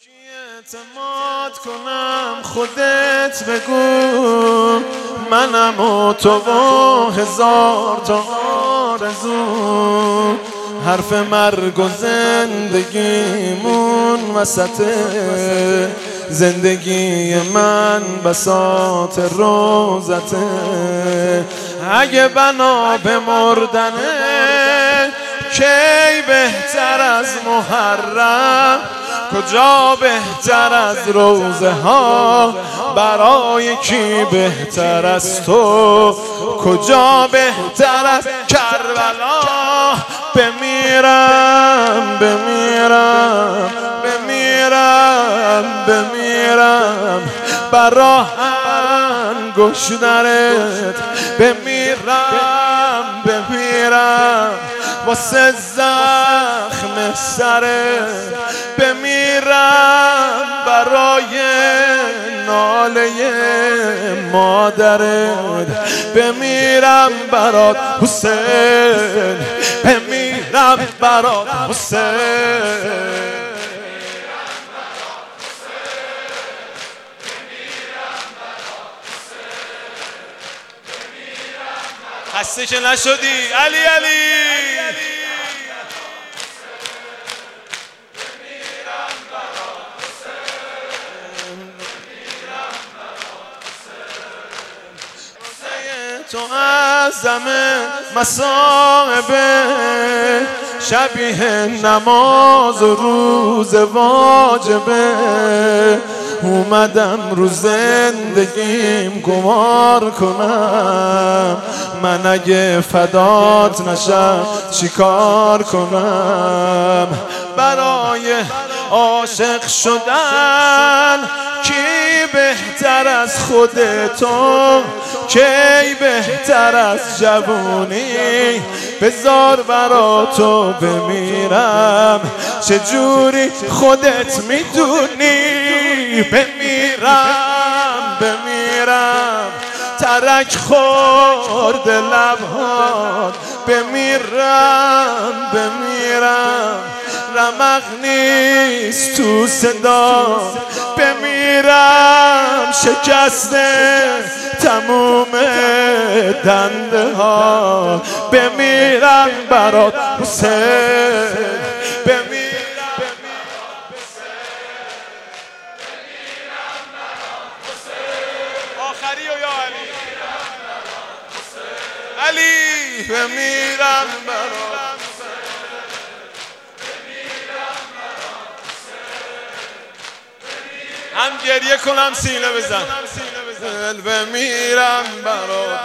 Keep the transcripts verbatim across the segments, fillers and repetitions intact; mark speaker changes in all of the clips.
Speaker 1: اعتماد کنم خودت بگو، منم و تو و هزار تا آرزو. حرف مرگ و زندگیمون وسط زندگی من بساط روزته. اگه بنا به مردنه کی بهتر از محرم، کجا بهتر از روزه ها، برای کی بهتر از تو، کجا بهتر از کربلا. بمیرم بمیرم بمیرم بمیرم برا انگشترت، بمیرم بمیرم واسه زخم سرت، بمیرم برای ناله مادرت، بمیرم برات حسین، بمیرم برات حسین. خسته که نشدی علی علی. تو اعظم مصائبه، شبیه نماز و روز واجبه. اومدم رو زندگیم گمار کنم، من اگه فدات نشم چیکار کنم؟ برای عاشق شدن کی بهتر از خودتو، کی بهتر از جوونی؟ بذار برا تو بمیرم، چجوری خودت میدونی؟ بمیرم بمیرم ترک خورد لبهات، بمیرم بمیرم رمق نیست تو صدا، بمیرم شکسته تموم دنده ها، بمیرم برات حسین، بمیرم آخری و یا علی علی، بمیرم برات هم گریه کنم سینه بزن، بمیرم برات.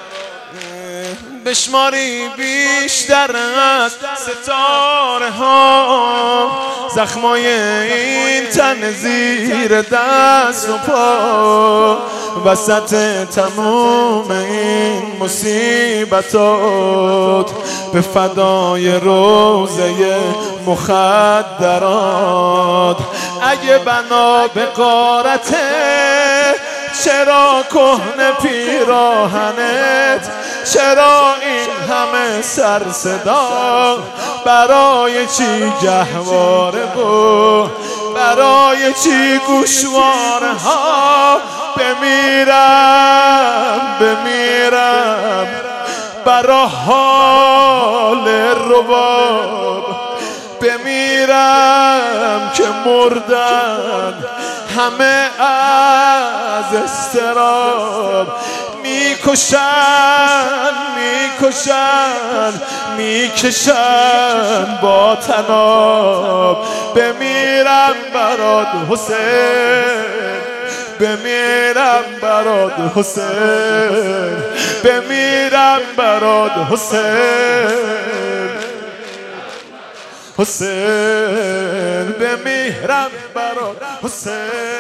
Speaker 1: بشماری بیشتر از ستاره ها، زخمای این تن زیر دست و پا، وسط تموم این مصیبتات، به فدای روزه مخدرات. اگه بنا به غارته چرا کهنه پیراهنت، چرا این همه سر صدا؟ برای چی گهواره و برای چی گوشواره ها؟ بمیرم بمیرم برا حال رباب، بمیرم که مردن همه از استراب. میکشن میکشن میکشن با تناب، بمیرم برات حسین، بمیرم برات حسین، بمیرم برات حسین، حسین بمیرم برات حسین.